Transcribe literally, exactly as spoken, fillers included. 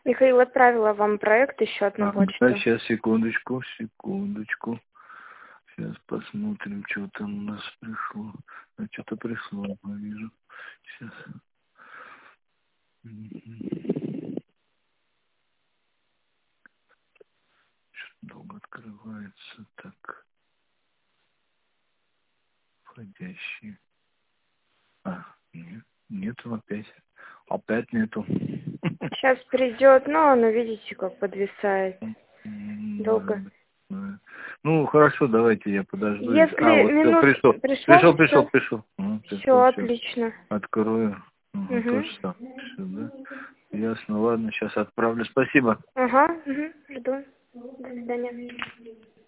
Михаил, отправила вам проект еще на А, почту. да, сейчас, секундочку, секундочку. Сейчас посмотрим, что там у нас пришло. А что-то пришло, я вижу. Сейчас. Что-то долго открывается. Так. Входящие. А, нет, нету опять. Опять нету. Сейчас придет, но оно, видите, как подвисает. Долго. Ну, хорошо, давайте я подожду. Если А, вот все, минут пришел. пришло, Пришел, пришел, все, пришел. Ну, все пришел, все. отлично. Открою. Ага, Угу. тоже так. Все, да? Ясно, ладно, сейчас отправлю. Спасибо. Ага, угу, жду. До свидания.